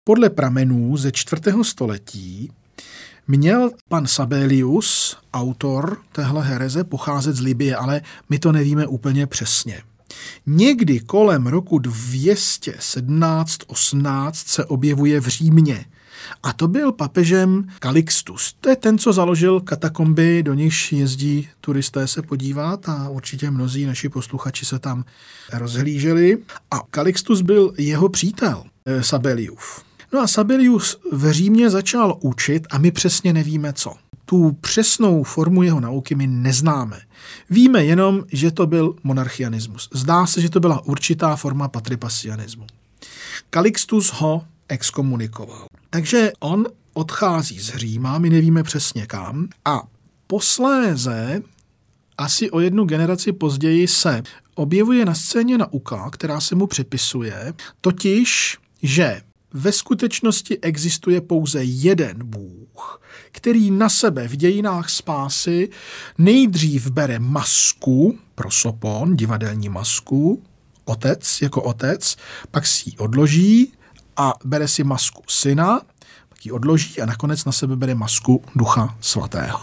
Podle pramenů ze 4. století měl pan Sabellius, autor téhle hereze, pocházet z Libye, ale my to nevíme úplně přesně. Někdy kolem roku 217-18 se objevuje v Římě. A to byl papežem Calixtus. To je ten, co založil katakomby, do nichž jezdí turisté se podívat a určitě mnozí naši posluchači se tam rozhlíželi. A Calixtus byl jeho přítel Sabellius. No a Sabellius v Římě začal učit a my přesně nevíme co. Tu přesnou formu jeho nauky my neznáme. Víme jenom, že to byl monarchianismus. Zdá se, že to byla určitá forma patripasianismu. Calixtus ho exkomunikoval. Takže on odchází z Říma, my nevíme přesně kam, a posléze, asi o 1 generaci později, se objevuje na scéně nauka, která se mu připisuje, totiž, že ve skutečnosti existuje pouze jeden Bůh, který na sebe v dějinách spásy nejdřív bere masku, prosopon, divadelní masku, otec, pak si ji odloží a bere si masku syna, pak ji odloží a nakonec na sebe bere masku Ducha Svatého.